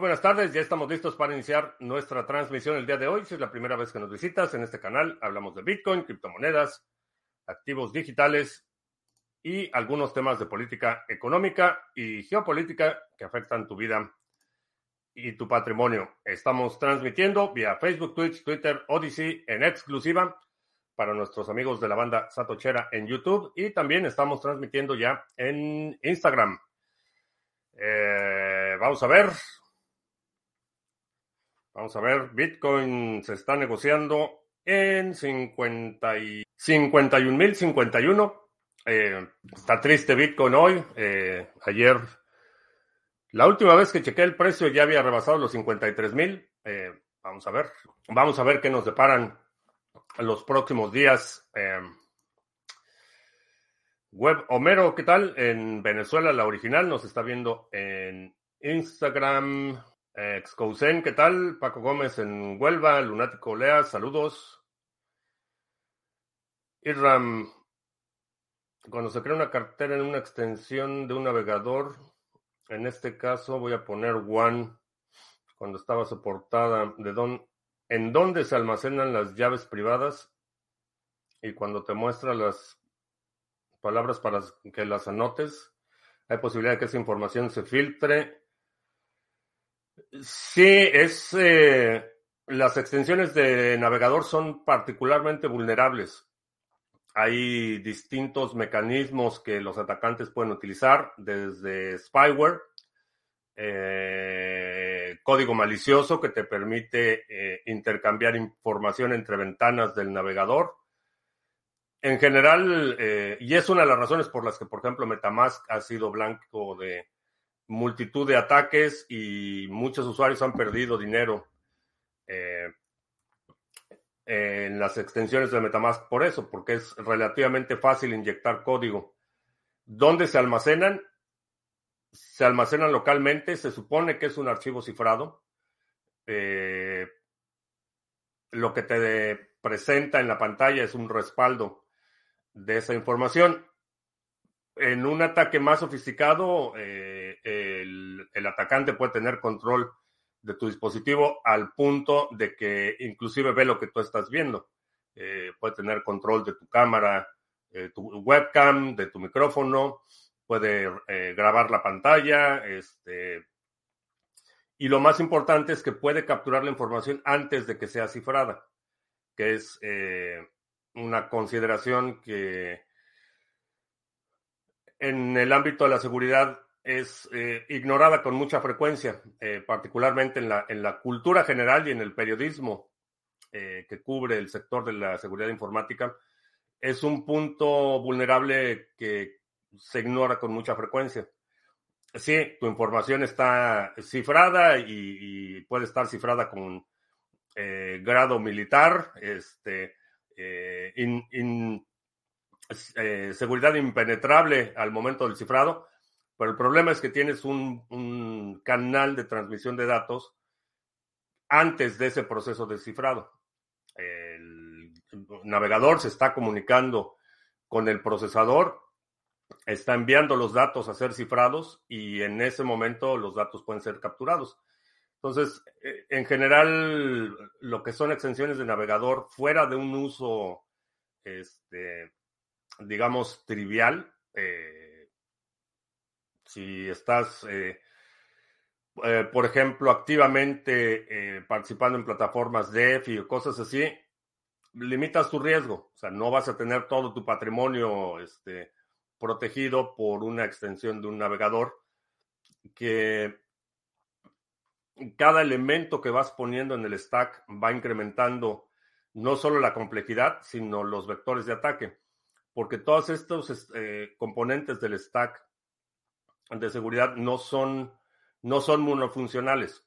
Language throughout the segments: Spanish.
buenas tardes, ya estamos listos para iniciar nuestra transmisión el día de hoy. Si es la primera vez que nos visitas en este canal, hablamos de Bitcoin, criptomonedas, activos digitales y algunos temas de política económica y geopolítica que afectan tu vida y tu patrimonio. Estamos transmitiendo vía Facebook, Twitch, Twitter, Odyssey en exclusiva para nuestros amigos de la banda Satochera en YouTube y también estamos transmitiendo ya en Instagram. Vamos a ver, Bitcoin se está negociando en 51,051. Está triste Bitcoin hoy. Ayer, la última vez que chequé el precio ya había rebasado los 53,000. Vamos a ver qué nos deparan los próximos días. Web Homero, ¿qué tal? En Venezuela, la original, nos está viendo en Instagram. Excousen, ¿qué tal? Paco Gómez en Huelva, Lunático Lea, saludos. Irram, cuando se crea una cartera en una extensión de un navegador, en este caso voy a poner One, cuando estaba soportada, en dónde se almacenan las llaves privadas y cuando te muestra las palabras para que las anotes, hay posibilidad de que esa información se filtre. Sí, las extensiones de navegador son particularmente vulnerables. Hay distintos mecanismos que los atacantes pueden utilizar, desde spyware, código malicioso que te permite intercambiar información entre ventanas del navegador. En general, y es una de las razones por las que, por ejemplo, MetaMask ha sido blanco de multitud de ataques y muchos usuarios han perdido dinero en las extensiones de MetaMask por eso, porque es relativamente fácil inyectar código. ¿Dónde se almacenan? Se almacenan localmente, se supone que es un archivo cifrado. Lo que te presenta en la pantalla es un respaldo de esa información. En un ataque más sofisticado, el atacante puede tener control de tu dispositivo al punto de que inclusive ve lo que tú estás viendo. Puede tener control de tu cámara, tu webcam, de tu micrófono, puede grabar la pantalla, y lo más importante es que puede capturar la información antes de que sea cifrada, que es una consideración que en el ámbito de la seguridad es ignorada con mucha frecuencia, particularmente en la cultura general y en el periodismo que cubre el sector de la seguridad informática. Es un punto vulnerable que se ignora con mucha frecuencia. Sí, tu información está cifrada y puede estar cifrada con grado militar, seguridad impenetrable al momento del cifrado, pero el problema es que tienes un canal de transmisión de datos antes de ese proceso de cifrado. El navegador se está comunicando con el procesador, está enviando los datos a ser cifrados y en ese momento los datos pueden ser capturados. Entonces, en general, lo que son extensiones de navegador fuera de un uso, digamos, trivial, si estás, por ejemplo, activamente participando en plataformas DeFi o cosas así, limitas tu riesgo. O sea, no vas a tener todo tu patrimonio protegido por una extensión de un navegador, que cada elemento que vas poniendo en el stack va incrementando no solo la complejidad, sino los vectores de ataque, porque todos estos componentes del stack de seguridad no son monofuncionales.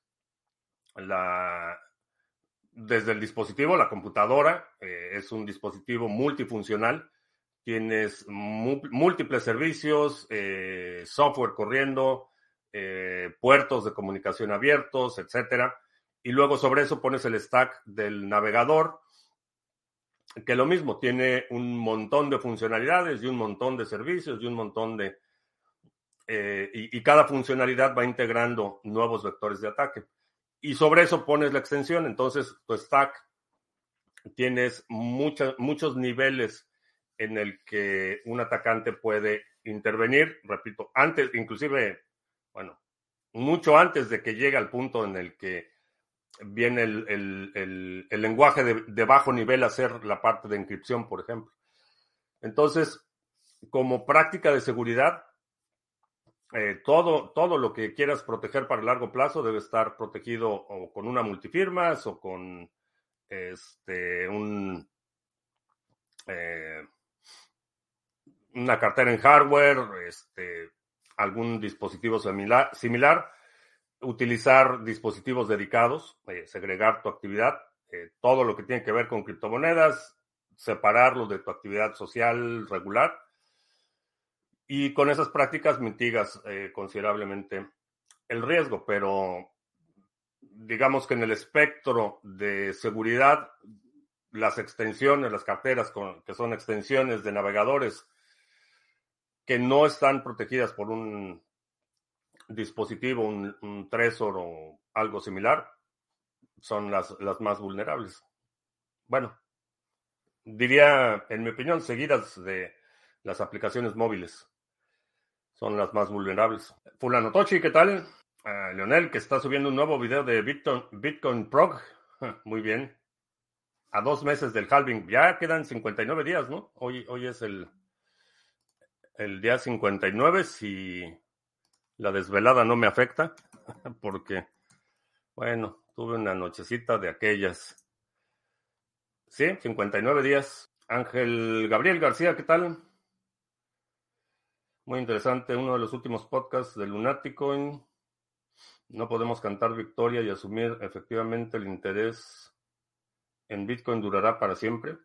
Desde el dispositivo, la computadora, es un dispositivo multifuncional. Tienes múltiples servicios, software corriendo, puertos de comunicación abiertos, etcétera. Y luego sobre eso pones el stack del navegador, que lo mismo, tiene un montón de funcionalidades y un montón de servicios y un montón de y cada funcionalidad va integrando nuevos vectores de ataque. Y sobre eso pones la extensión. Entonces, tu stack tienes muchos niveles en el que un atacante puede intervenir. Repito, antes, inclusive, bueno, mucho antes de que llegue al punto en el que viene el lenguaje de bajo nivel a hacer la parte de encripción, por ejemplo. Entonces, como práctica de seguridad, todo lo que quieras proteger para largo plazo debe estar protegido o con una multifirmas o con una cartera en hardware, algún dispositivo similar, utilizar dispositivos dedicados, segregar tu actividad, todo lo que tiene que ver con criptomonedas, separarlo de tu actividad social regular. Y con esas prácticas mitigas considerablemente el riesgo, pero digamos que en el espectro de seguridad, las extensiones, las carteras que son extensiones de navegadores que no están protegidas por un dispositivo, un Trezor o algo similar, son las más vulnerables. Bueno, diría, en mi opinión, seguidas de las aplicaciones móviles. Son las más vulnerables. Fulano Tochi, ¿qué tal? Leonel, que está subiendo un nuevo video de Bitcoin Prog. Muy bien. A 2 meses del halving. Ya quedan 59 días, ¿no? Hoy es el día 59, si la desvelada no me afecta. Porque, bueno, tuve una nochecita de aquellas. Sí, 59 días. Ángel Gabriel García, ¿qué tal? Muy interesante, uno de los últimos podcasts de Lunaticoin. No podemos cantar victoria y asumir efectivamente el interés en Bitcoin durará para siempre.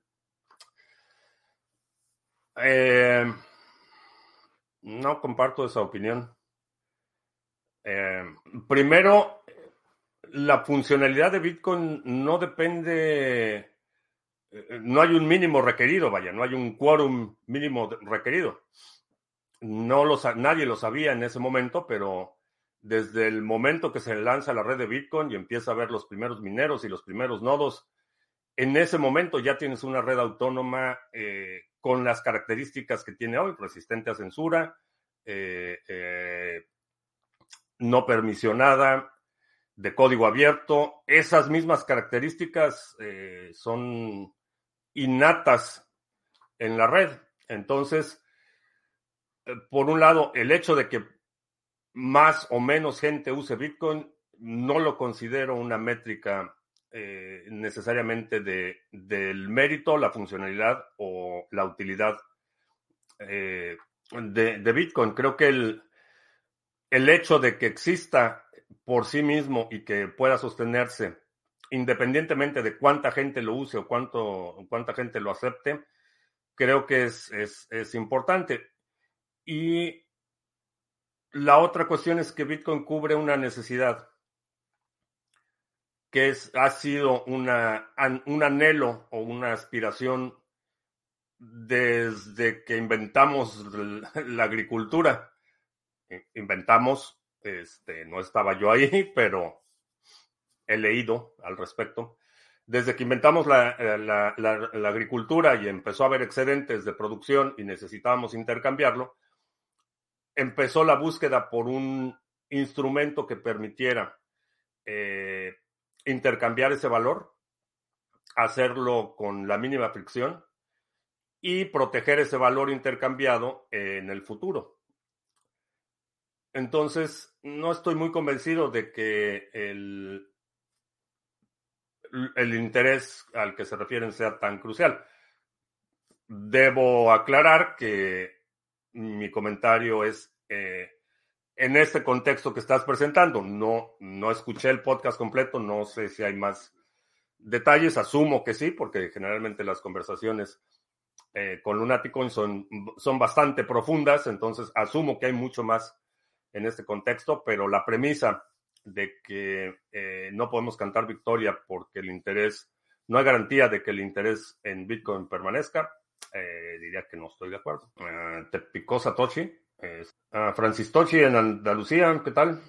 No comparto esa opinión. Primero, la funcionalidad de Bitcoin no depende, no hay un mínimo requerido, vaya, no hay un quórum mínimo requerido. Nadie lo sabía en ese momento, pero desde el momento que se lanza la red de Bitcoin y empieza a ver los primeros mineros y los primeros nodos, en ese momento ya tienes una red autónoma con las características que tiene hoy, resistente a censura, no permisionada, de código abierto. Esas mismas características son innatas en la red. Entonces, por un lado, el hecho de que más o menos gente use Bitcoin no lo considero una métrica necesariamente del mérito, la funcionalidad o la utilidad de Bitcoin. Creo que el hecho de que exista por sí mismo y que pueda sostenerse independientemente de cuánta gente lo use o cuánta gente lo acepte, creo que es importante. Y la otra cuestión es que Bitcoin cubre una necesidad que ha sido un anhelo o una aspiración desde que inventamos la agricultura. Inventamos, no estaba yo ahí, pero he leído al respecto. Desde que inventamos la agricultura y empezó a haber excedentes de producción y necesitábamos intercambiarlo, empezó la búsqueda por un instrumento que permitiera intercambiar ese valor, hacerlo con la mínima fricción y proteger ese valor intercambiado en el futuro. Entonces, no estoy muy convencido de que el interés al que se refieren sea tan crucial. Debo aclarar que mi comentario es en este contexto que estás presentando. No escuché el podcast completo, no sé si hay más detalles, asumo que sí, porque generalmente las conversaciones con Lunaticoin son bastante profundas, entonces asumo que hay mucho más en este contexto, pero la premisa de que no podemos cantar victoria porque el interés, no hay garantía de que el interés en Bitcoin permanezca, diría que no estoy de acuerdo. ¿Te picó Satoshi? Francis Tochi en Andalucía, ¿qué tal?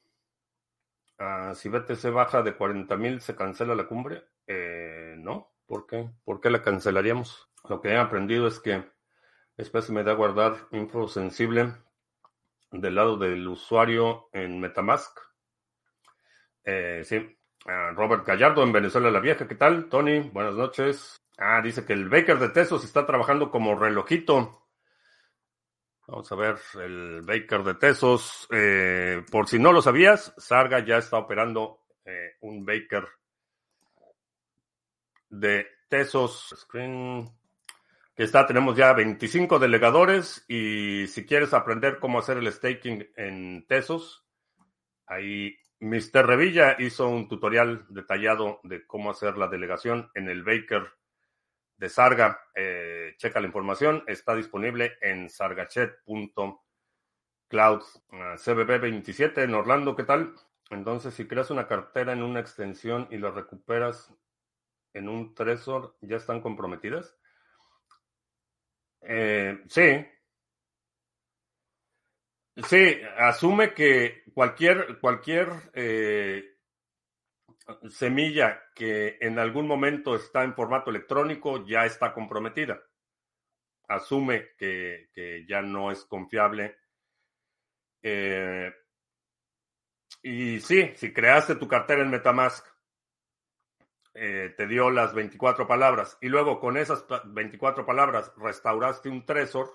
Si BTC baja de 40,000, ¿se cancela la cumbre? No, ¿por qué? ¿Por qué la cancelaríamos? Lo que he aprendido es que después me da guardar info sensible del lado del usuario en MetaMask. Sí. Robert Gallardo en Venezuela la Vieja, ¿qué tal? Tony, buenas noches. Dice que el Baker de Tesos está trabajando como relojito. Vamos a ver, el Baker de Tesos. Por si no lo sabías, Sarga ya está operando un Baker de Tesos. Screen. Que está, tenemos ya 25 delegadores y si quieres aprender cómo hacer el staking en Tesos, ahí Mr. Revilla hizo un tutorial detallado de cómo hacer la delegación en el Baker de Sarga. Checa la información, está disponible en sargachet.cloud. CBB27 en Orlando, ¿qué tal? Entonces, si creas una cartera en una extensión y la recuperas en un Trezor, ¿ya están comprometidas? Sí. Sí, asume que cualquier semilla que en algún momento está en formato electrónico ya está comprometida. Asume que ya no es confiable. Y sí, si creaste tu cartera en MetaMask, te dio las 24 palabras y luego con esas 24 palabras restauraste un Trezor,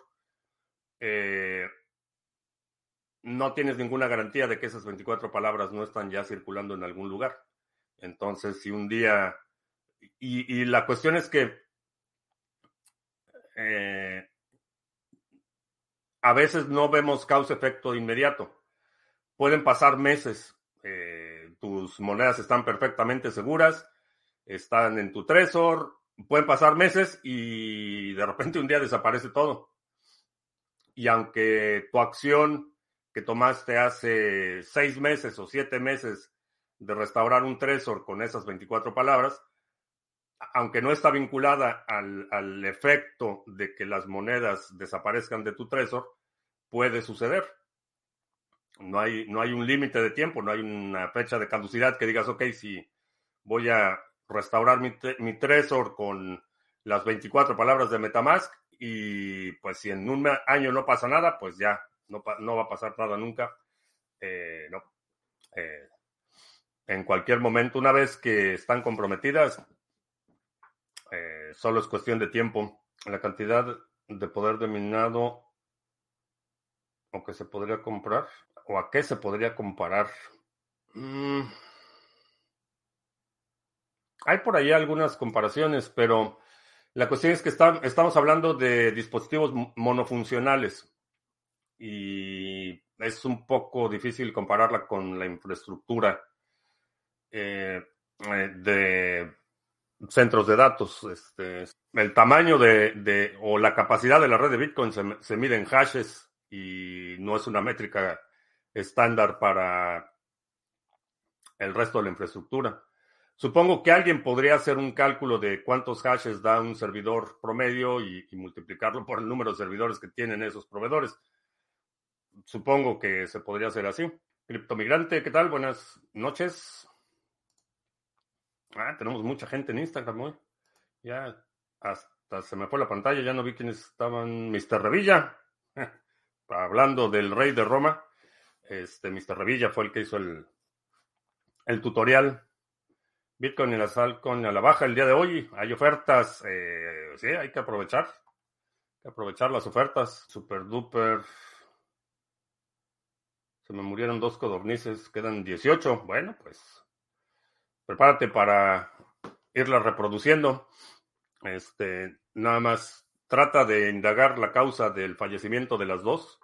no tienes ninguna garantía de que esas 24 palabras no están ya circulando en algún lugar. Entonces, si un día... Y la cuestión es que a veces no vemos causa-efecto inmediato. Pueden pasar meses. Tus monedas están perfectamente seguras, están en tu Trezor. Pueden pasar meses y de repente un día desaparece todo. Y aunque tu acción que tomaste hace 6 meses o 7 meses de restaurar un Trezor con esas 24 palabras, aunque no está vinculada al efecto de que las monedas desaparezcan de tu Trezor, puede suceder. No hay un límite de tiempo, no hay una fecha de caducidad que digas, ok, si voy a restaurar mi Trezor con las 24 palabras de MetaMask y pues si en un año no pasa nada, pues ya no va a pasar nada nunca. No. En cualquier momento, una vez que están comprometidas, solo es cuestión de tiempo. La cantidad de poder de minado o que se podría comprar o a qué se podría comparar. Hay por ahí algunas comparaciones, pero la cuestión es que estamos hablando de dispositivos monofuncionales y es un poco difícil compararla con la infraestructura de centros de datos. El tamaño o la capacidad de la red de Bitcoin se mide en hashes y no es una métrica estándar para el resto de la infraestructura. Supongo que alguien podría hacer un cálculo de cuántos hashes da un servidor promedio y multiplicarlo por el número de servidores que tienen esos proveedores. Supongo que se podría hacer así. Criptomigrante, ¿qué tal? Buenas noches. Tenemos mucha gente en Instagram hoy. Ya hasta se me fue la pantalla, ya no vi quiénes estaban. Mr. Revilla, hablando del rey de Roma. Mr. Revilla fue el que hizo el tutorial. Bitcoin y las altcoins a la baja el día de hoy. Hay ofertas. Sí, hay que aprovechar. Hay que aprovechar las ofertas. Super duper. Se me murieron 2 codornices. Quedan 18. Bueno, pues prepárate para irlas reproduciendo. Nada más trata de indagar la causa del fallecimiento de las dos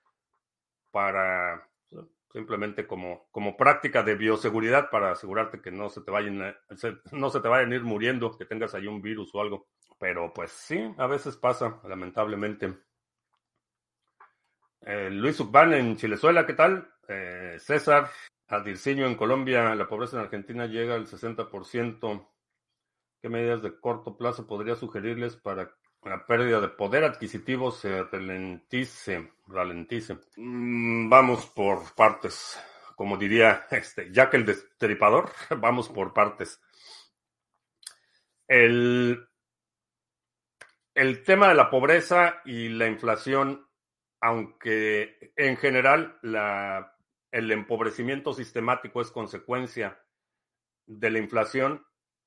para simplemente como práctica de bioseguridad para asegurarte que no se te vayan a ir muriendo, que tengas ahí un virus o algo. Pero pues sí, a veces pasa, lamentablemente. Luis Ucban en Chilezuela, ¿qué tal? César Adirciño en Colombia, la pobreza en Argentina llega al 60%. ¿Qué medidas de corto plazo podría sugerirles para La pérdida de poder adquisitivo se ralentice. Vamos por partes. Como diría Jack el Destripador, vamos por partes. El tema de la pobreza y la inflación, aunque en general el empobrecimiento sistemático es consecuencia de la inflación,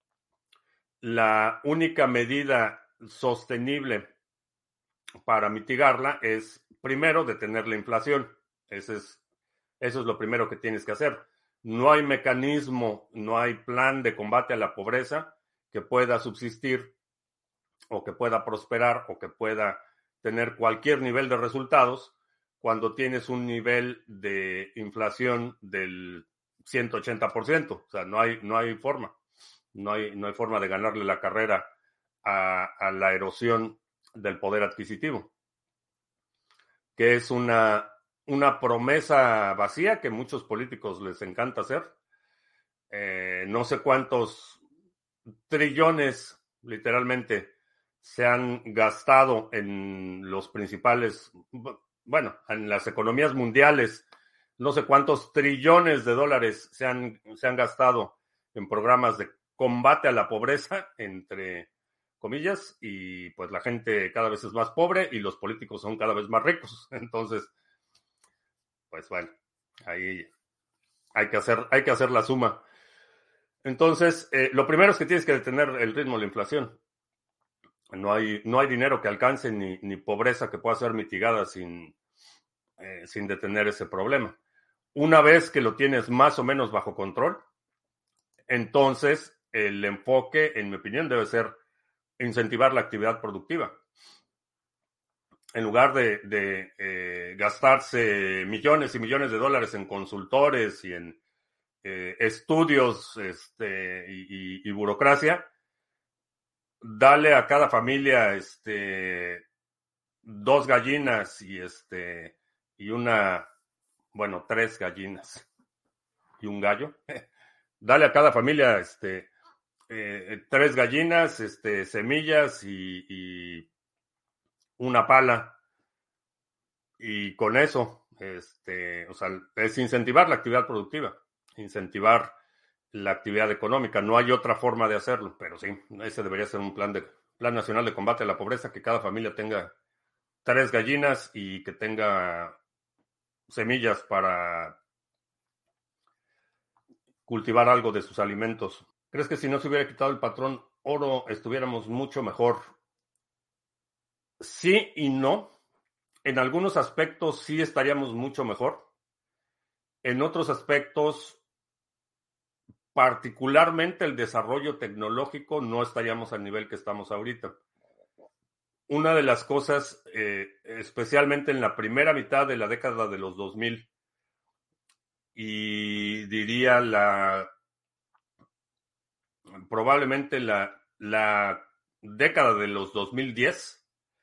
la única medida sostenible para mitigarla es, primero, detener la inflación. Eso es lo primero que tienes que hacer. No hay mecanismo, no hay plan de combate a la pobreza que pueda subsistir o que pueda prosperar o que pueda tener cualquier nivel de resultados cuando tienes un nivel de inflación del 180%. O sea, no hay forma. No hay forma de ganarle la carrera a la erosión del poder adquisitivo, que es una promesa vacía que muchos políticos les encanta hacer. No sé cuántos trillones, literalmente, se han gastado en los principales, bueno, en las economías mundiales. No sé cuántos trillones de dólares se han gastado en programas de combate a la pobreza, entre comillas, y pues la gente cada vez es más pobre y los políticos son cada vez más ricos. Entonces, pues bueno, ahí hay que hacer la suma. Entonces, lo primero es que tienes que detener el ritmo de la inflación. No hay dinero que alcance ni pobreza que pueda ser mitigada sin detener ese problema. Una vez que lo tienes más o menos bajo control, entonces el enfoque, en mi opinión, debe ser incentivar la actividad productiva. En lugar de gastarse millones y millones de dólares en consultores y en estudios y burocracia, dale a cada familia 2 gallinas y bueno, 3 gallinas y un gallo. Dale a cada familia 3 gallinas, semillas y una pala. Y con eso, o sea, es incentivar la actividad productiva, incentivar la actividad económica. No hay otra forma de hacerlo, pero sí, ese debería ser un plan nacional de combate a la pobreza, que cada familia tenga 3 gallinas y que tenga semillas para cultivar algo de sus alimentos. ¿Crees que si no se hubiera quitado el patrón oro estuviéramos mucho mejor? Sí y no. En algunos aspectos sí estaríamos mucho mejor. En otros aspectos, particularmente el desarrollo tecnológico, no estaríamos al nivel que estamos ahorita. Una de las cosas, especialmente en la primera mitad de la década de los 2000, y diría probablemente la década de los 2010,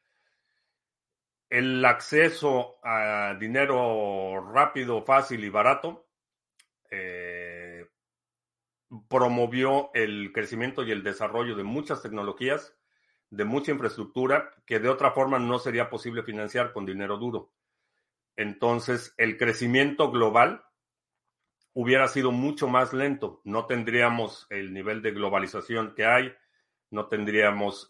el acceso a dinero rápido, fácil y barato promovió el crecimiento y el desarrollo de muchas tecnologías, de mucha infraestructura, que de otra forma no sería posible financiar con dinero duro. Entonces, el crecimiento global hubiera sido mucho más lento. No tendríamos el nivel de globalización que hay, no tendríamos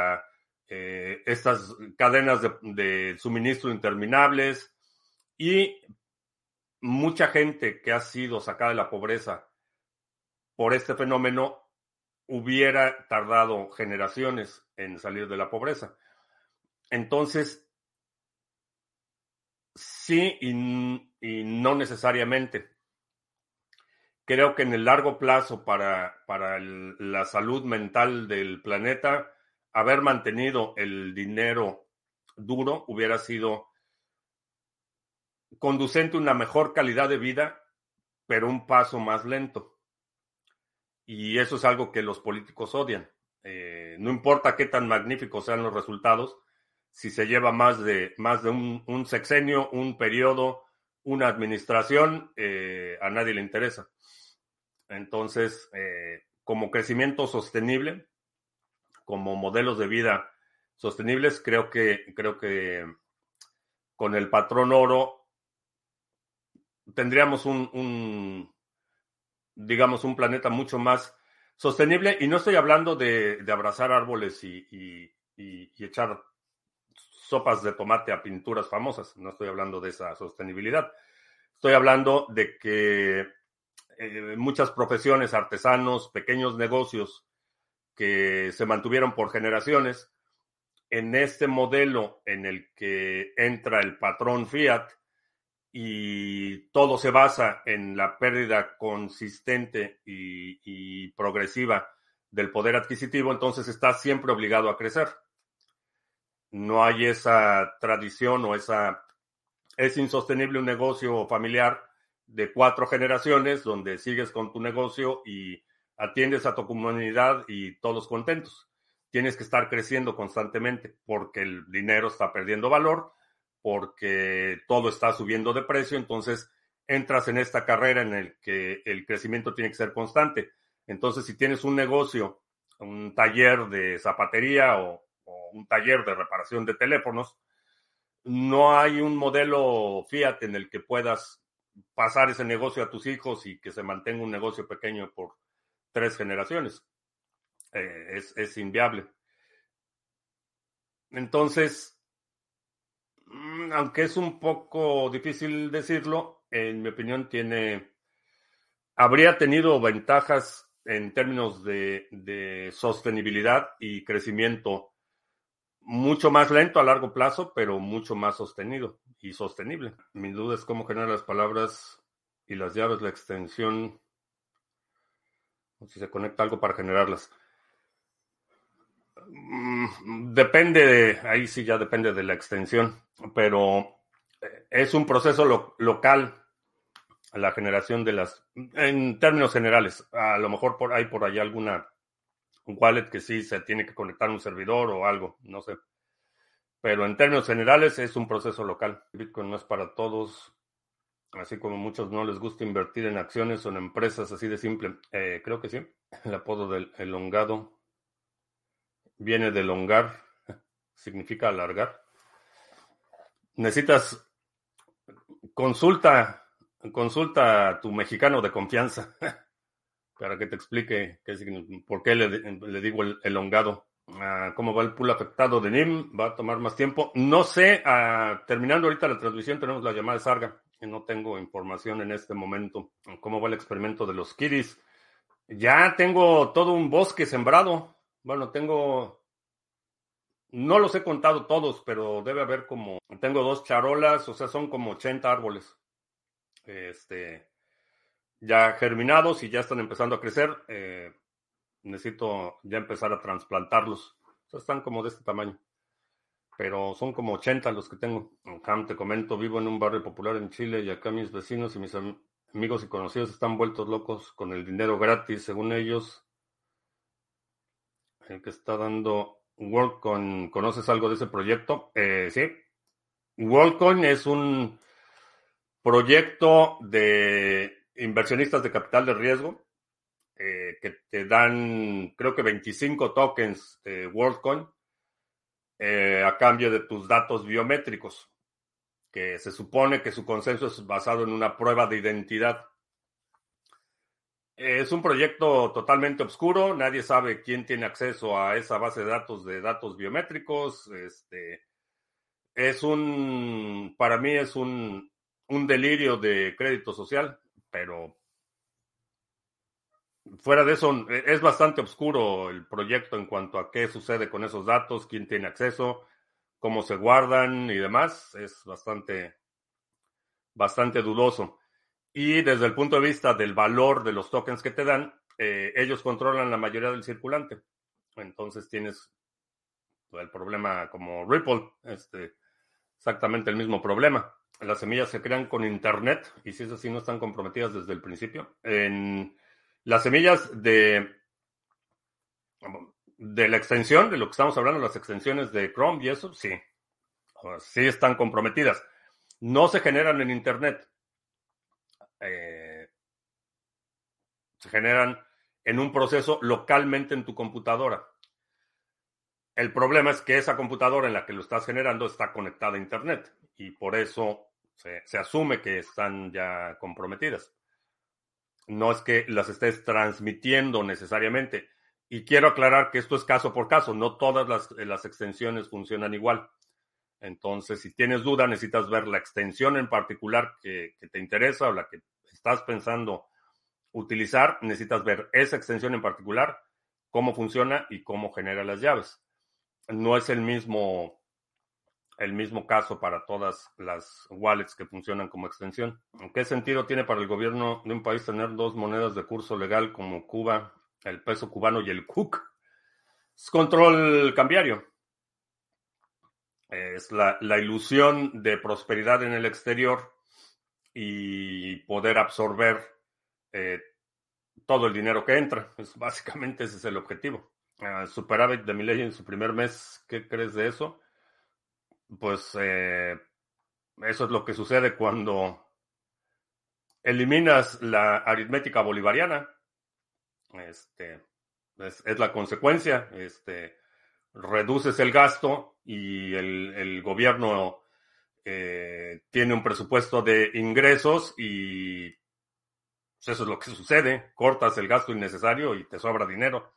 estas cadenas de suministro interminables, y mucha gente que ha sido sacada de la pobreza por este fenómeno hubiera tardado generaciones en salir de la pobreza. Entonces, sí y no necesariamente. Creo que en el largo plazo, para la salud mental del planeta, haber mantenido el dinero duro hubiera sido conducente a una mejor calidad de vida, pero un paso más lento. Y eso es algo que los políticos odian. No importa qué tan magníficos sean los resultados, si se lleva más de un sexenio, un periodo, una administración, a nadie le interesa. Entonces, como crecimiento sostenible, como modelos de vida sostenibles. Creo que con el patrón oro tendríamos digamos, un planeta mucho más sostenible. Y no estoy hablando de abrazar árboles y echar sopas de tomate a pinturas famosas. No estoy hablando de esa sostenibilidad. Estoy hablando de que muchas profesiones, artesanos, pequeños negocios que se mantuvieron por generaciones, en este modelo en el que entra el patrón Fiat y todo se basa en la pérdida consistente y progresiva del poder adquisitivo, entonces está siempre obligado a crecer. No hay esa tradición o es insostenible un negocio familiar de 4 generaciones donde sigues con tu negocio y atiendes a tu comunidad y todos contentos. Tienes que estar creciendo constantemente porque el dinero está perdiendo valor, porque todo está subiendo de precio, entonces entras en esta carrera en el que el crecimiento tiene que ser constante. Entonces, si tienes un negocio, un taller de zapatería o un taller de reparación de teléfonos, no hay un modelo Fiat en el que puedas pasar ese negocio a tus hijos y que se mantenga un negocio pequeño por 3 generaciones. Es inviable. Entonces, aunque es un poco difícil decirlo, en mi opinión habría tenido ventajas en términos de sostenibilidad y crecimiento mucho más lento a largo plazo, pero mucho más sostenido y sostenible. Mi duda es cómo generar las palabras y las llaves, la extensión, o si se conecta algo para generarlas. Ahí sí ya depende de la extensión, pero es un proceso local la generación en términos generales. A lo mejor hay por allá alguna wallet que sí se tiene que conectar a un servidor o algo, no sé. Pero en términos generales es un proceso local. Bitcoin no es para todos, así como muchos no les gusta invertir en acciones o en empresas así de simple. Creo que sí. El apodo del elongado viene de elongar, significa alargar. Necesitas consulta a tu mexicano de confianza para que te explique por qué le digo el elongado. ¿Cómo va el pool afectado de NIM? Va a tomar más tiempo. No sé, terminando ahorita la transmisión tenemos la llamada de Sarga. No tengo información en este momento. ¿Cómo va el experimento de los Kiris? Ya tengo todo un bosque sembrado. Bueno, no los he contado todos, pero debe haber tengo 2 charolas, o sea, son como 80 árboles. Ya germinados y ya están empezando a crecer. Necesito ya empezar a trasplantarlos. O sea, están como de este tamaño. Pero son como 80 los que tengo. Acá te comento, vivo en un barrio popular en Chile y acá mis vecinos y mis amigos y conocidos están vueltos locos con el dinero gratis. Según ellos, el que está dando WorldCoin, ¿conoces algo de ese proyecto? Sí. WorldCoin es un proyecto de inversionistas de capital de riesgo que te dan, creo que 25 tokens de WorldCoin a cambio de tus datos biométricos, que se supone que su consenso es basado en una prueba de identidad. Es un proyecto totalmente oscuro, nadie sabe quién tiene acceso a esa base de datos biométricos. Para mí es un delirio de crédito social, pero fuera de eso, es bastante oscuro el proyecto en cuanto a qué sucede con esos datos, quién tiene acceso, cómo se guardan y demás. Es bastante dudoso. Y desde el punto de vista del valor de los tokens que te dan, ellos controlan la mayoría del circulante. Entonces tienes el problema como Ripple, exactamente el mismo problema. Las semillas se crean con Internet y si es así no están comprometidas desde el principio. Las semillas de la extensión, de lo que estamos hablando, las extensiones de Chrome y eso, sí, sí están comprometidas. No se generan en Internet. Se generan en un proceso localmente en tu computadora. El problema es que esa computadora en la que lo estás generando está conectada a Internet y por eso se asume que están ya comprometidas. No es que las estés transmitiendo necesariamente. Y quiero aclarar que esto es caso por caso, no todas las extensiones funcionan igual. Entonces, si tienes duda, necesitas ver la extensión en particular que te interesa o la que estás pensando utilizar. Necesitas ver esa extensión en particular, cómo funciona y cómo genera las llaves. No es el mismo caso para todas las wallets que funcionan como extensión. ¿En qué sentido tiene para el gobierno de un país tener dos monedas de curso legal como Cuba, el peso cubano y el CUC? Es control cambiario. Es la ilusión de prosperidad en el exterior y poder absorber todo el dinero que entra. Básicamente ese es el objetivo. Superávit de Milei en su primer mes, ¿qué crees de eso? Pues eso es lo que sucede cuando eliminas la aritmética bolivariana. Es la consecuencia. Reduces el gasto y el gobierno tiene un presupuesto de ingresos y pues, eso es lo que sucede. Cortas el gasto innecesario y te sobra dinero.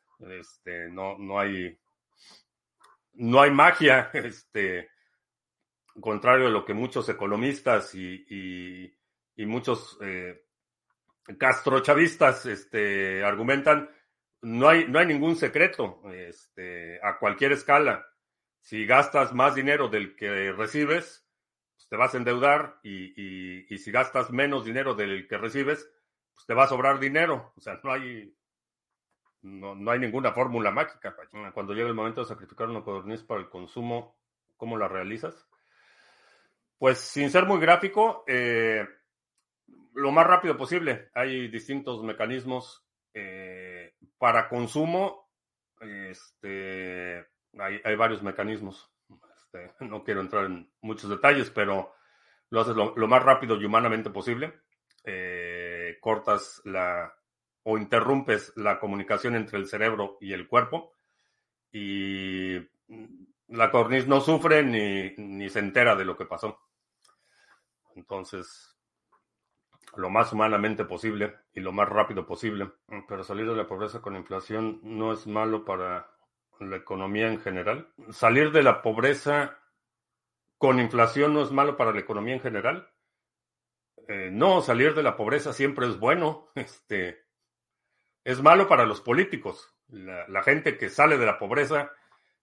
No hay magia. Contrario a lo que muchos economistas y muchos castrochavistas argumentan, no hay ningún secreto a cualquier escala. Si gastas más dinero del que recibes, pues te vas a endeudar y si gastas menos dinero del que recibes, pues te va a sobrar dinero. O sea, no hay ninguna fórmula mágica. Cuando llega el momento de sacrificar una codorniz para el consumo, ¿cómo la realizas? Pues sin ser muy gráfico, lo más rápido posible. Hay distintos mecanismos para consumo. Hay varios mecanismos. No quiero entrar en muchos detalles, pero lo haces lo más rápido y humanamente posible. Cortas o interrumpes la comunicación entre el cerebro y el cuerpo y la codorniz no sufre ni se entera de lo que pasó. Entonces, lo más humanamente posible y lo más rápido posible. Pero salir de la pobreza con inflación no es malo para la economía en general. Salir de la pobreza con inflación no es malo para la economía en general. No, salir de la pobreza siempre es bueno. Es malo para los políticos. La gente que sale de la pobreza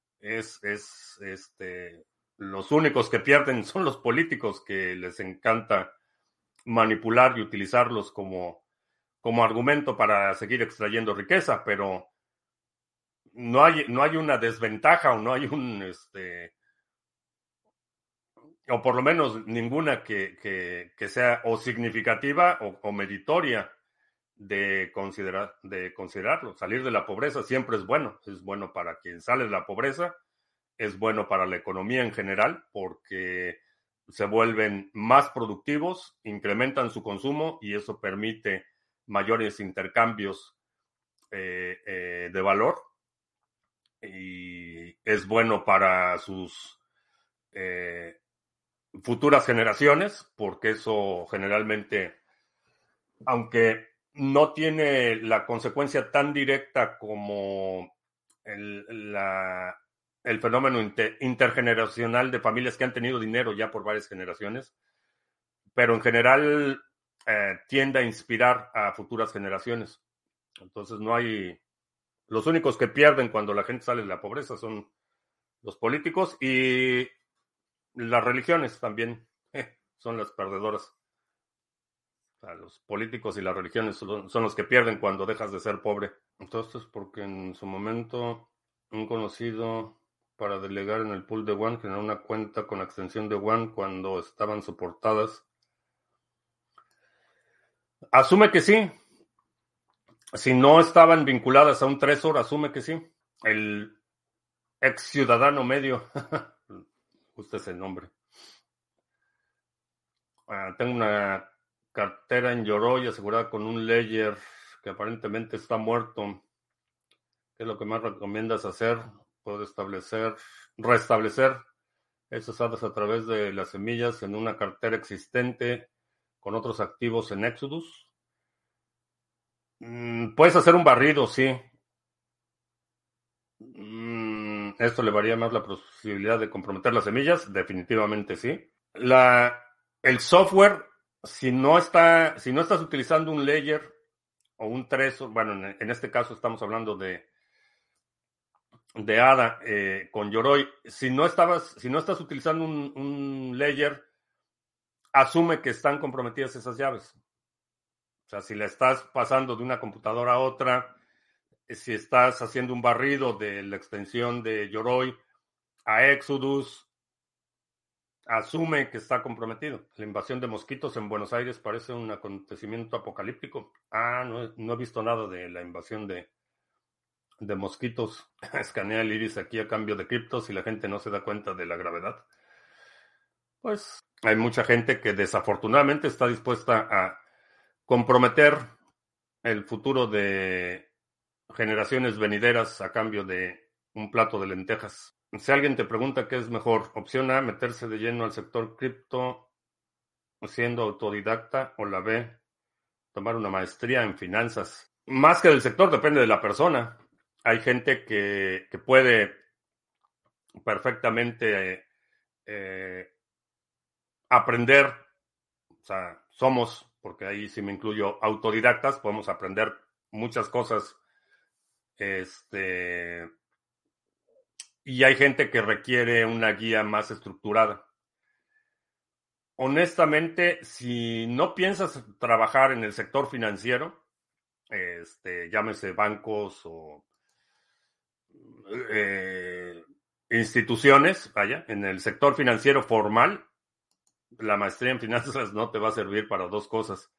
los únicos que pierden son los políticos que les encanta manipular y utilizarlos como argumento para seguir extrayendo riqueza, pero no hay una desventaja o no hay o por lo menos ninguna que sea o significativa o meritoria de considerarlo. Salir de la pobreza siempre es bueno para quien sale de la pobreza, es bueno para la economía en general porque se vuelven más productivos, incrementan su consumo y eso permite mayores intercambios de valor y es bueno para sus futuras generaciones porque eso generalmente, aunque no tiene la consecuencia tan directa como el fenómeno intergeneracional de familias que han tenido dinero ya por varias generaciones, pero en general tiende a inspirar a futuras generaciones. Entonces los únicos que pierden cuando la gente sale de la pobreza son los políticos y las religiones también son las perdedoras. O sea, los políticos y las religiones son los que pierden cuando dejas de ser pobre. Entonces, porque en su momento un conocido para delegar en el pool de One generó una cuenta con la extensión de One cuando estaban soportadas. Asume que sí. Si no estaban vinculadas a un Trezor, asume que sí. El ex ciudadano medio. Justo ese nombre. Tengo una cartera en Yoroi asegurada con un Ledger que aparentemente está muerto. ¿Qué es lo que más recomiendas hacer? puede restablecer esas hadas a través de las semillas en una cartera existente con otros activos en Exodus. Puedes hacer un barrido, sí. Esto le varía más la posibilidad de comprometer las semillas, definitivamente sí. El software, si no estás utilizando un layer o un Trezor, bueno, en este caso estamos hablando de ADA con Yoroi, si no estás utilizando un layer, asume que están comprometidas esas llaves. O sea, si la estás pasando de una computadora a otra, si estás haciendo un barrido de la extensión de Yoroi a Exodus, asume que está comprometido. La invasión de mosquitos en Buenos Aires parece un acontecimiento apocalíptico. No he visto nada de la invasión de mosquitos. Escanea el iris aquí a cambio de criptos y la gente no se da cuenta de la gravedad. Pues hay mucha gente que desafortunadamente está dispuesta a comprometer el futuro de generaciones venideras a cambio de un plato de lentejas. Si alguien te pregunta qué es mejor, opción A, meterse de lleno al sector cripto siendo autodidacta, o la B, tomar una maestría en finanzas. Más que del sector, depende de la persona. Hay gente que puede perfectamente aprender, o sea, porque ahí sí me incluyo, autodidactas, podemos aprender muchas cosas, y hay gente que requiere una guía más estructurada. Honestamente, si no piensas trabajar en el sector financiero, llámese bancos o instituciones, vaya, en el sector financiero formal, la maestría en finanzas no te va a servir para dos cosas.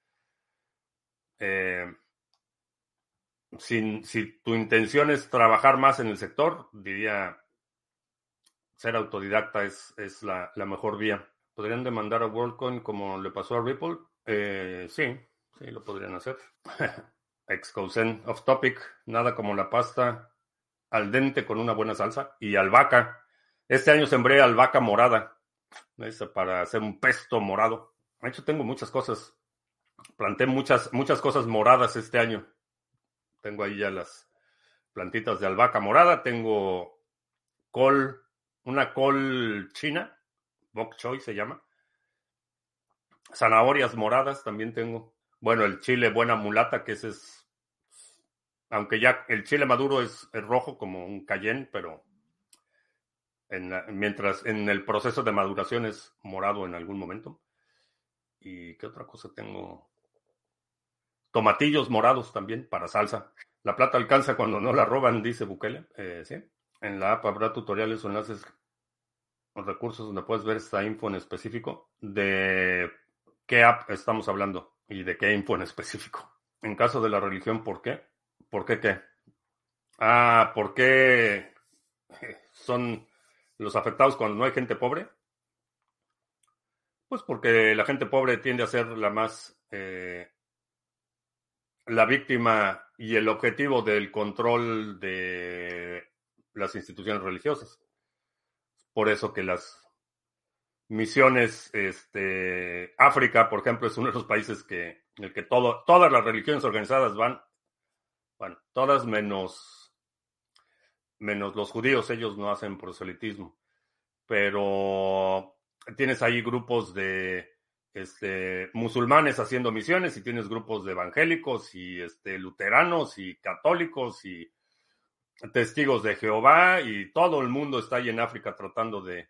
Si tu intención es trabajar más en el sector, diría ser autodidacta es la mejor vía. ¿Podrían demandar a WorldCoin como le pasó a Ripple? Sí, lo podrían hacer. Excousen, off topic, nada como la pasta al dente con una buena salsa. Y albahaca. Este año sembré albahaca morada. Para hacer un pesto morado. De hecho, tengo muchas cosas. Planté muchas cosas moradas este año. Tengo ahí ya las plantitas de albahaca morada. Tengo una col china. Bok choy se llama. Zanahorias moradas también tengo. Bueno, el chile buena mulata, que ese es... Aunque ya el chile maduro es rojo como un cayenne, pero mientras en el proceso de maduración es morado en algún momento. ¿Y qué otra cosa tengo? Tomatillos morados también para salsa. La plata alcanza cuando no la roban, dice Bukele. Sí. En la app habrá tutoriales o enlaces o recursos donde puedes ver esta info en específico. ¿De qué app estamos hablando? ¿Y de qué info en específico? En caso de la religión, ¿por qué? ¿Por qué qué? ¿Por qué son los afectados cuando no hay gente pobre? Pues porque la gente pobre tiende a ser la víctima y el objetivo del control de las instituciones religiosas. Por eso que las misiones, África, por ejemplo, es uno de los países en el que todas las religiones organizadas van, bueno, todas menos los judíos, ellos no hacen proselitismo, pero tienes ahí grupos de musulmanes haciendo misiones y tienes grupos de evangélicos y luteranos y católicos y testigos de Jehová y todo el mundo está ahí en África tratando de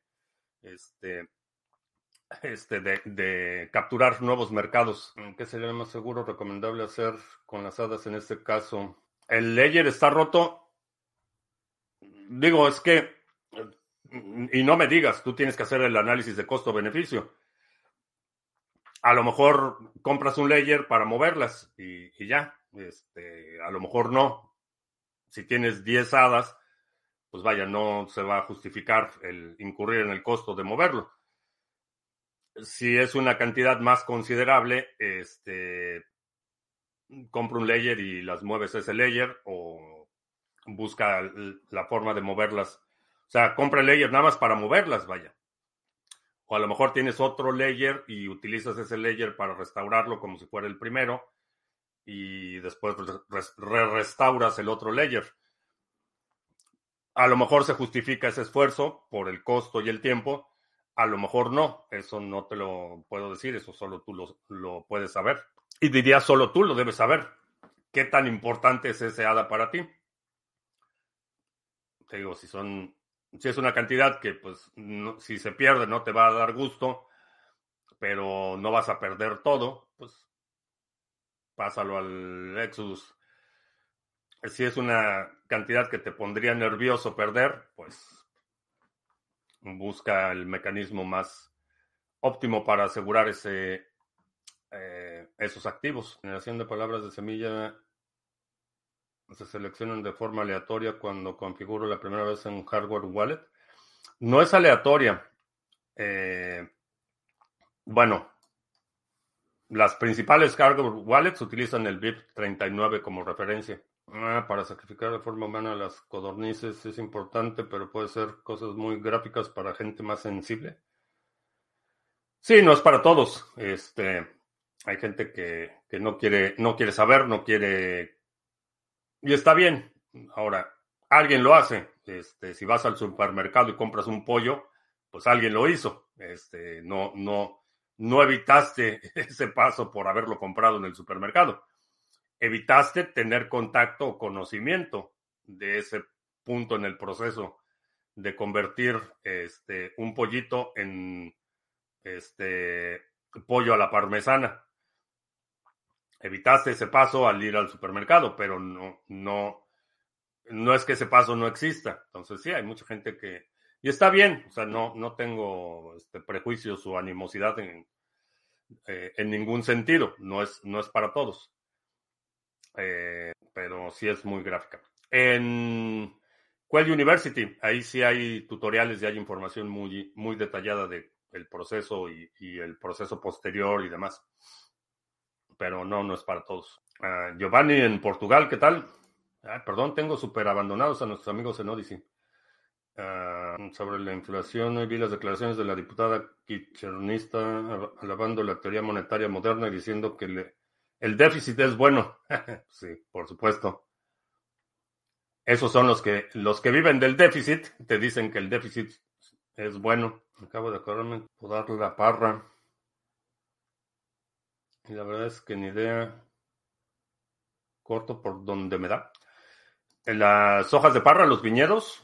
capturar nuevos mercados. ¿Qué sería más seguro, recomendable hacer con las hadas en este caso? El ledger está roto. Digo, es que, y no me digas, tú tienes que hacer el análisis de costo-beneficio. A lo mejor compras un ledger para moverlas y ya. A lo mejor no. Si tienes 10 hadas, pues vaya, no se va a justificar el incurrir en el costo de moverlo. Si es una cantidad más considerable, compra un ledger y las mueves ese ledger o busca la forma de moverlas O sea, compra el layer nada más para moverlas, vaya. O a lo mejor tienes otro layer y utilizas ese layer para restaurarlo como si fuera el primero y después restauras el otro layer. A lo mejor se justifica ese esfuerzo por el costo y el tiempo. A lo mejor no. Eso no te lo puedo decir. Eso solo tú lo puedes saber. Y diría solo tú lo debes saber. ¿Qué tan importante es ese ADA para ti? Te digo, si es una cantidad que, pues, no, si se pierde no te va a dar gusto, pero no vas a perder todo, pues pásalo al Exodus. Si es una cantidad que te pondría nervioso perder, pues busca el mecanismo más óptimo para asegurar esos activos. Generación de palabras de semilla se seleccionan de forma aleatoria cuando configuro la primera vez en hardware wallet. No es aleatoria. Bueno, las principales hardware wallets utilizan el BIP39 como referencia. Para sacrificar de forma humana a las codornices es importante, pero puede ser cosas muy gráficas para gente más sensible. Sí, no es para todos. Hay gente que no quiere saber, no quiere. Y está bien. Ahora, alguien lo hace. Si vas al supermercado y compras un pollo, pues alguien lo hizo. No evitaste ese paso por haberlo comprado en el supermercado. Evitaste tener contacto o conocimiento de ese punto en el proceso de convertir un pollito en pollo a la parmesana. Evitaste ese paso al ir al supermercado, pero no es que ese paso no exista. Entonces sí, hay mucha gente que... Y está bien, o sea, no tengo prejuicios o animosidad en ningún sentido. No es para todos. Pero sí es muy gráfica. En Quell University, ahí sí hay tutoriales y hay información muy, muy detallada del proceso y el proceso posterior y demás. Pero no es para todos. Giovanni en Portugal, ¿qué tal? Perdón, tengo súper abandonados a nuestros amigos en Odyssey. Sobre la inflación, hoy vi las declaraciones de la diputada kirchnerista alabando la teoría monetaria moderna y diciendo que el déficit es bueno. Sí, por supuesto. Esos son los que viven del déficit, te dicen que el déficit es bueno. Acabo de acordarme por darle la parra. Y la verdad es que ni idea. Corto por donde me da. En las hojas de parra, los viñedos,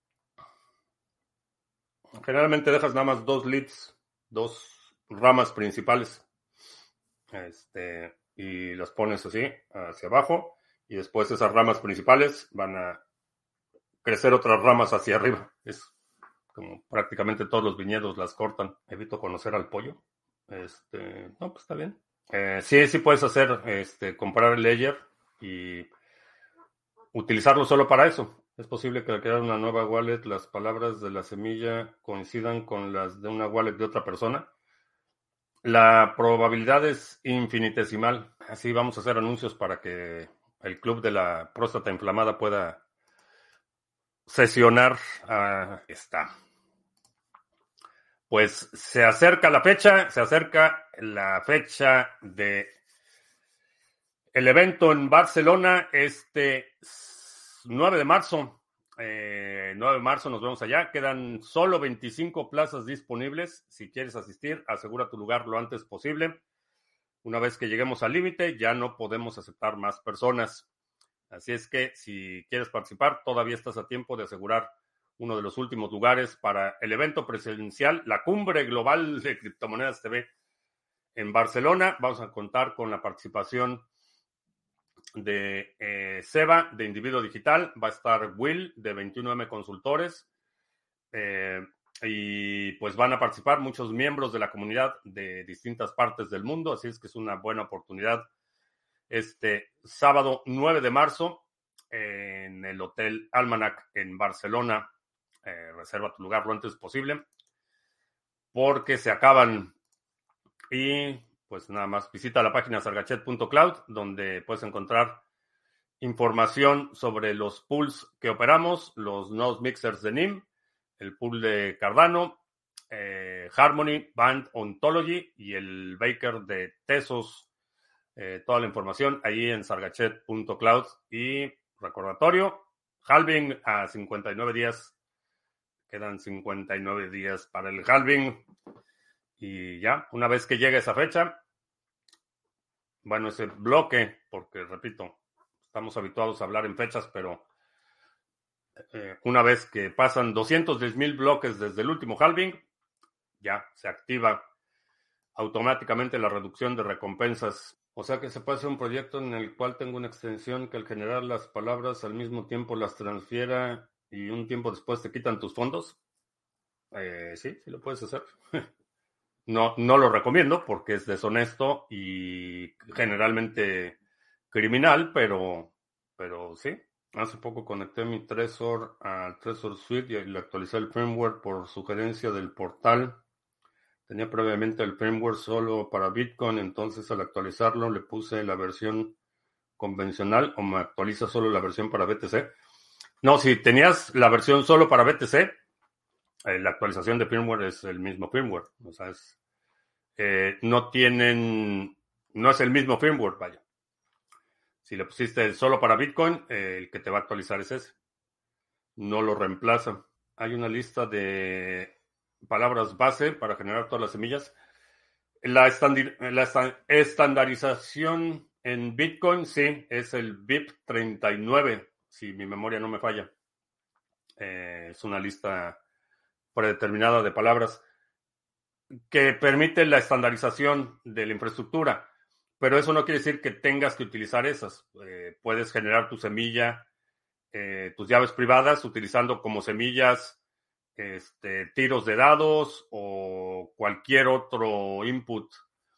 generalmente dejas nada más 2 leads, 2 ramas principales. Y las pones así, hacia abajo. Y después esas ramas principales van a crecer otras ramas hacia arriba. Es como prácticamente todos los viñedos las cortan. Evito conocer al pollo. No, pues está bien. Sí puedes hacer, comprar el layer y utilizarlo solo para eso. Es posible que al crear una nueva wallet las palabras de la semilla coincidan con las de una wallet de otra persona. La probabilidad es infinitesimal. Así vamos a hacer anuncios para que el club de la próstata inflamada pueda sesionar. Está. Pues se acerca la fecha de el evento en Barcelona, 9 de marzo. 9 de marzo nos vemos allá. Quedan solo 25 plazas disponibles. Si quieres asistir, asegura tu lugar lo antes posible. Una vez que lleguemos al límite, ya no podemos aceptar más personas. Así es que si quieres participar, todavía estás a tiempo de asegurar uno de los últimos lugares para el evento presencial, la Cumbre Global de Criptomonedas TV en Barcelona. Vamos a contar con la participación de Seba, de Individuo Digital. Va a estar Will, de 21M Consultores. Y pues van a participar muchos miembros de la comunidad de distintas partes del mundo. Así es que es una buena oportunidad. Sábado 9 de marzo en el Hotel Almanac en Barcelona. Reserva tu lugar lo antes posible porque se acaban. Y pues nada más visita la página sargachet.cloud donde puedes encontrar información sobre los pools que operamos, los nodes mixers de NIM el pool de Cardano, Harmony, Band, Ontology y el Baker de Tesos. Toda la información ahí en sargachet.cloud. Y recordatorio, halving a 59 días. Quedan 59 días para el halving. Y ya, una vez que llegue esa fecha, bueno, ese bloque, porque repito, estamos habituados a hablar en fechas, pero una vez que pasan 210,000 bloques desde el último halving, ya se activa automáticamente la reducción de recompensas. O sea que se puede hacer un proyecto en el cual tengo una extensión que al generar las palabras al mismo tiempo las transfiera y un tiempo después te quitan tus fondos. Sí, sí lo puedes hacer. No, no lo recomiendo porque es deshonesto y generalmente criminal, pero sí. Hace poco conecté mi Trezor a Trezor Suite y le actualicé el firmware por sugerencia del portal. Tenía previamente el firmware solo para Bitcoin, entonces al actualizarlo le puse la versión convencional o me actualiza solo la versión para BTC. No, si tenías la versión solo para BTC, la actualización de firmware es el mismo firmware. O sea, no es el mismo firmware, vaya. Si le pusiste solo para Bitcoin, el que te va a actualizar es ese. No lo reemplaza. Hay una lista de palabras base para generar todas las semillas. La estandarización en Bitcoin, sí, es el BIP39, si mi memoria no me falla. Es una lista predeterminada de palabras que permite la estandarización de la infraestructura, pero eso no quiere decir que tengas que utilizar esas. Puedes generar tu semilla, tus llaves privadas, utilizando como semillas tiros de dados o cualquier otro input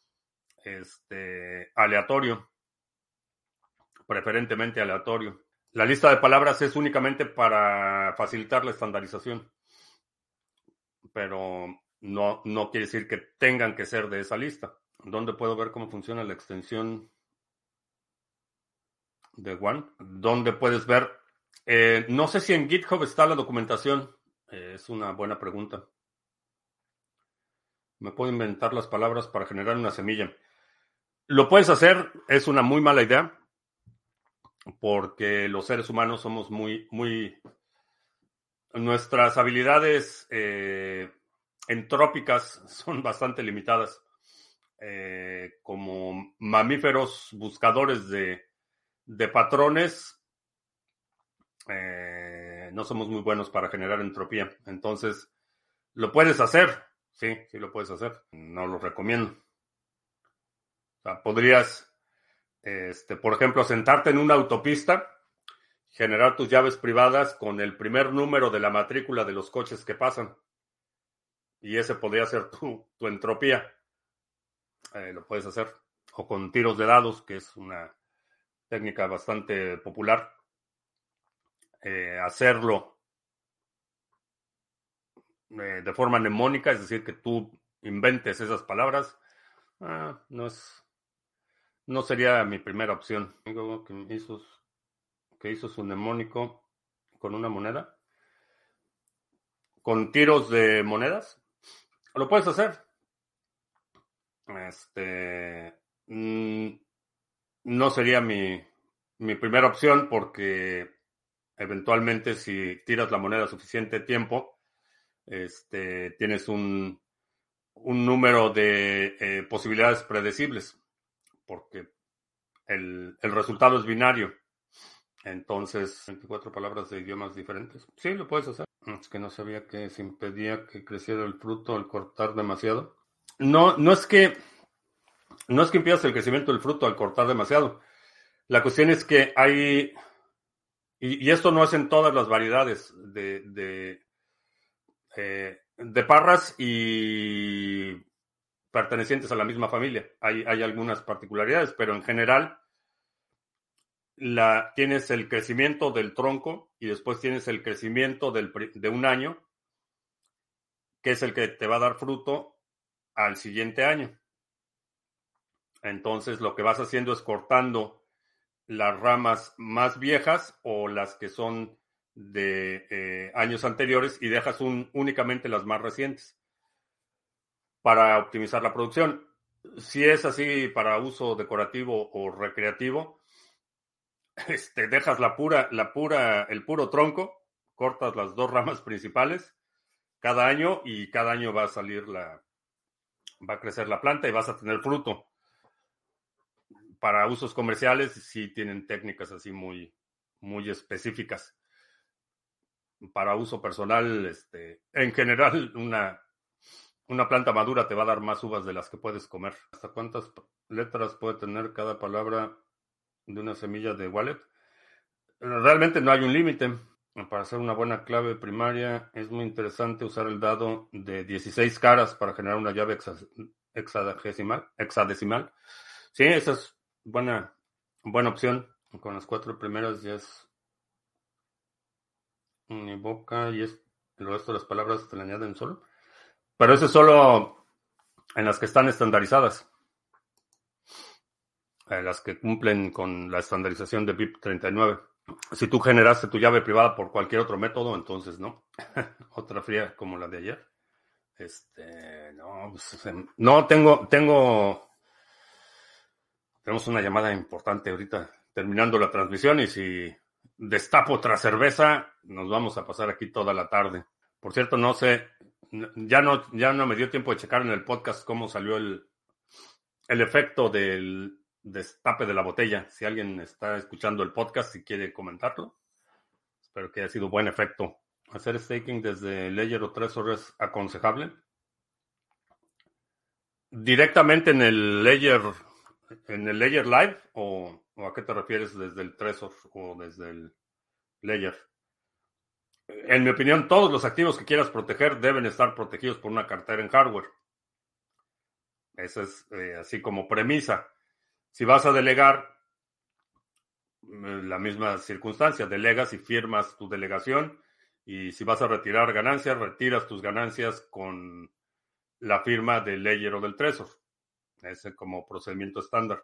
aleatorio, preferentemente aleatorio. La lista de palabras es únicamente para facilitar la estandarización, pero no quiere decir que tengan que ser de esa lista. ¿Dónde puedo ver cómo funciona la extensión de One? ¿Dónde puedes ver? No sé si en GitHub está la documentación. Es una buena pregunta. Me puedo inventar las palabras para generar una semilla. Lo puedes hacer, es una muy mala idea, porque los seres humanos somos muy. Nuestras habilidades entrópicas son bastante limitadas. Como mamíferos buscadores de patrones, no somos muy buenos para generar entropía. Entonces, lo puedes hacer. Sí, sí lo puedes hacer. No lo recomiendo. O sea, podrías, por ejemplo, sentarte en una autopista, generar tus llaves privadas con el primer número de la matrícula de los coches que pasan. Y ese podría ser tu entropía. Lo puedes hacer. O con tiros de dados, que es una técnica bastante popular. Hacerlo de forma mnemónica, es decir, que tú inventes esas palabras, no sería mi primera opción. Algo que hizo su mnemónico con una moneda, con tiros de monedas, lo puedes hacer. No sería mi primera opción porque eventualmente si tiras la moneda suficiente tiempo, tienes un número de posibilidades predecibles, porque el resultado es binario. Entonces, 24 palabras de idiomas diferentes. Sí, lo puedes hacer. Es que no sabía que se impedía que creciera el fruto al cortar demasiado. No es que impidas el crecimiento del fruto al cortar demasiado. La cuestión es que hay, y esto no es en todas las variedades de parras y pertenecientes a la misma familia. Hay algunas particularidades, pero en general tienes el crecimiento del tronco y después tienes el crecimiento de un año, que es el que te va a dar fruto al siguiente año. Entonces lo que vas haciendo es cortando las ramas más viejas o las que son de años anteriores y dejas únicamente las más recientes para optimizar la producción. Si es así para uso decorativo o recreativo, dejas el puro tronco, cortas las dos ramas principales cada año y cada año va a crecer la planta y vas a tener fruto. Para usos comerciales sí tienen técnicas así muy, muy específicas. Para uso personal, en general, una planta madura te va a dar más uvas de las que puedes comer. ¿Hasta cuántas letras puede tener cada palabra de una semilla de wallet? Realmente no hay un límite. Para hacer una buena clave primaria es muy interesante usar el dado de 16 caras para generar una llave hexadecimal. Sí, esa es buena opción. Con las 4 primeras ya es univoca y el resto de las palabras te le añaden solo. Pero eso es solo en las que están estandarizadas. Las que cumplen con la estandarización de BIP39. Si tú generaste tu llave privada por cualquier otro método, entonces no. Otra fría como la de ayer. No, tenemos una llamada importante ahorita terminando la transmisión y si destapo otra cerveza, nos vamos a pasar aquí toda la tarde. Por cierto, no sé, ya no me dio tiempo de checar en el podcast cómo salió el efecto del destape de la botella. Si alguien está escuchando el podcast y quiere comentarlo, espero que haya sido buen efecto. ¿Hacer staking desde Ledger o Trezor es aconsejable? ¿Directamente en el Ledger Live o a qué te refieres desde el Trezor o desde el Ledger? En mi opinión, todos los activos que quieras proteger deben estar protegidos por una cartera en hardware. Esa es así como premisa. Si vas a delegar, la misma circunstancia, delegas y firmas tu delegación. Y si vas a retirar ganancias, retiras tus ganancias con la firma del Ledger o del Trezor. Ese como procedimiento estándar.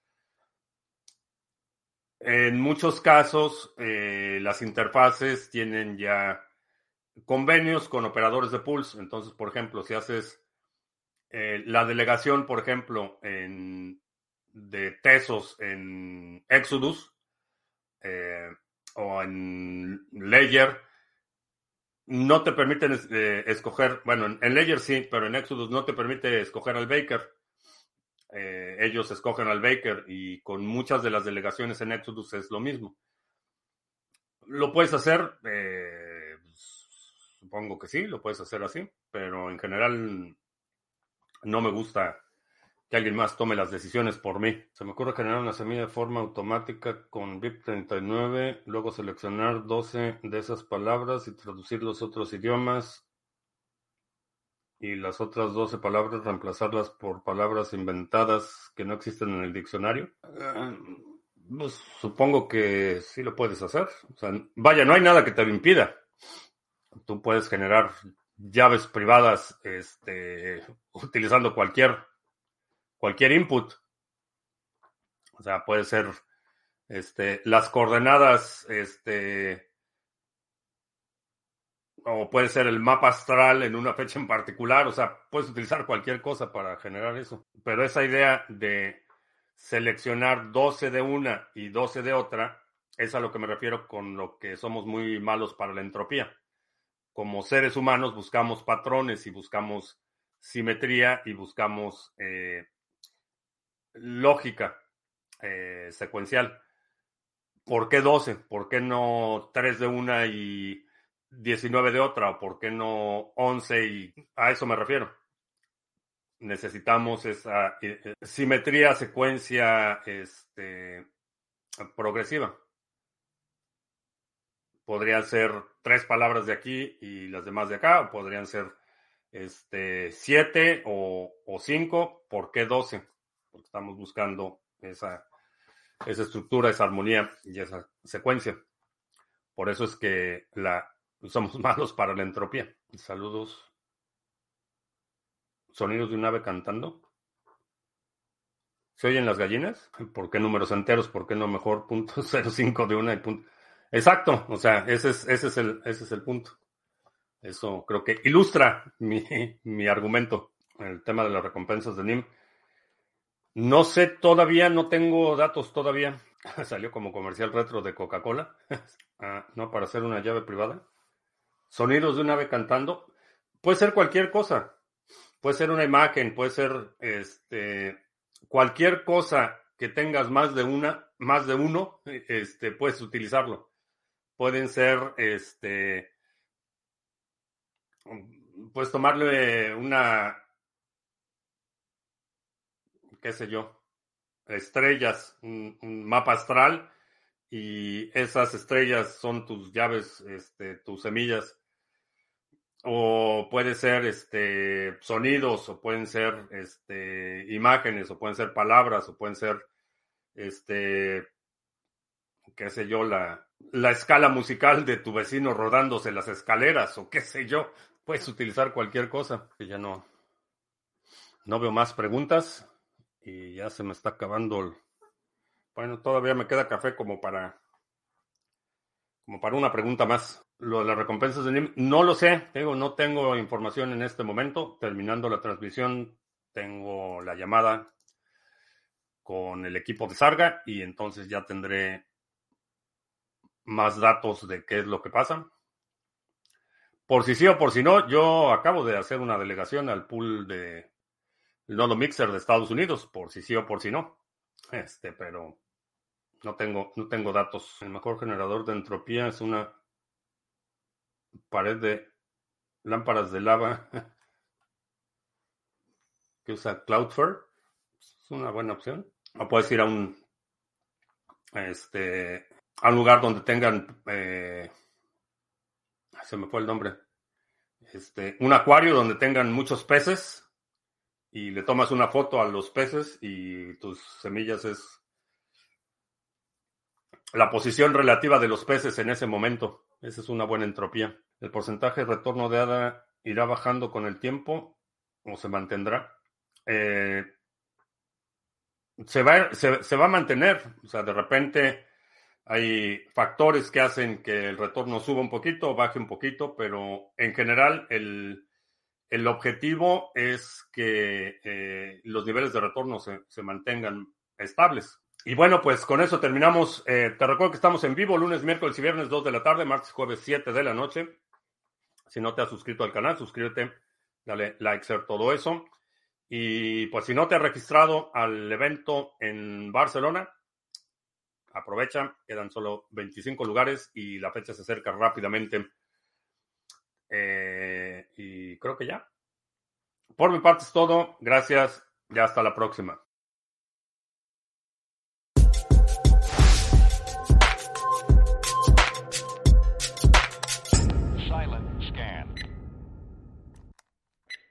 En muchos casos, las interfaces tienen ya convenios con operadores de pools. Entonces, por ejemplo, si haces la delegación, por ejemplo, de Tesos en Exodus o en Ledger, no te permiten escoger, bueno, en Ledger sí, pero en Exodus no te permite escoger al Baker. Ellos escogen al Baker y con muchas de las delegaciones en Exodus es lo mismo. ¿Lo puedes hacer? Supongo que sí, lo puedes hacer así, pero en general no me gusta que alguien más tome las decisiones por mí. Se me ocurre generar una semilla de forma automática con BIP39, luego seleccionar 12 de esas palabras y traducir los otros idiomas y las otras 12 palabras reemplazarlas por palabras inventadas que no existen en el diccionario. Pues, supongo que sí lo puedes hacer. O sea, vaya, no hay nada que te lo impida. Tú puedes generar llaves privadas utilizando cualquier input. O sea, puede ser las coordenadas, o puede ser el mapa astral en una fecha en particular. O sea, puedes utilizar cualquier cosa para generar eso. Pero esa idea de seleccionar 12 de una y 12 de otra es a lo que me refiero con lo que somos muy malos para la entropía. Como seres humanos buscamos patrones y buscamos simetría y buscamos lógica secuencial. ¿Por qué 12? ¿Por qué no 3 de una y 19 de otra? ¿O por qué no 11? Y a eso me refiero. Necesitamos esa simetría, secuencia progresiva. Podrían ser 3 palabras de aquí y las demás de acá, o podrían ser 7 o 5. ¿Por qué 12? Porque estamos buscando esa estructura, esa armonía y esa secuencia. Por eso es que somos malos para la entropía. Saludos. Sonidos de un ave cantando. ¿Se oyen las gallinas? ¿Por qué números enteros? ¿Por qué no mejor .05 de una y punto? Exacto, o sea, ese es el punto. Eso creo que ilustra mi argumento, el tema de las recompensas de NIM. No sé todavía, no tengo datos todavía. Salió como comercial retro de Coca-Cola. No, para hacer una llave privada. Sonidos de un ave cantando. Puede ser cualquier cosa. Puede ser una imagen, puede ser cualquier cosa que tengas más de uno, puedes utilizarlo. Pueden ser, puedes tomarle qué sé yo, estrellas, un mapa astral, y esas estrellas son tus llaves, tus semillas. O puede ser sonidos, o pueden ser imágenes, o pueden ser palabras, o pueden ser qué sé yo, la escala musical de tu vecino rodándose las escaleras, o qué sé yo. Puedes utilizar cualquier cosa. Que ya no veo más preguntas y ya se me está acabando Bueno, todavía me queda café como para una pregunta más. Lo de las recompensas de NIM, no lo sé, no tengo información en este momento. Terminando la transmisión, tengo la llamada con el equipo de Sarga y entonces ya tendré más datos de qué es lo que pasa. Por si sí o por si no, yo acabo de hacer una delegación al pool de Nodo Mixer de Estados Unidos, por si sí o por si no. Pero no tengo datos. El mejor generador de entropía es una pared de lámparas de lava que usa Cloudflare. Es una buena opción. O puedes ir a un lugar donde tengan, se me fue el nombre, un acuario donde tengan muchos peces y le tomas una foto a los peces y tus semillas es la posición relativa de los peces en ese momento. Esa es una buena entropía. El porcentaje de retorno de ADA irá bajando con el tiempo o se mantendrá. Se va a mantener. O sea, de repente hay factores que hacen que el retorno suba un poquito o baje un poquito, pero en general el objetivo es que los niveles de retorno se mantengan estables. Y bueno, pues con eso terminamos. Te recuerdo que estamos en vivo lunes, miércoles y viernes 2 de la tarde, martes, jueves 7 de la noche. Si no te has suscrito al canal, suscríbete, dale like, share, todo eso. Y pues si no te has registrado al evento en Barcelona, aprovecha, quedan solo 25 lugares y la fecha se acerca rápidamente. Y creo que ya. Por mi parte es todo. Gracias. Ya hasta la próxima.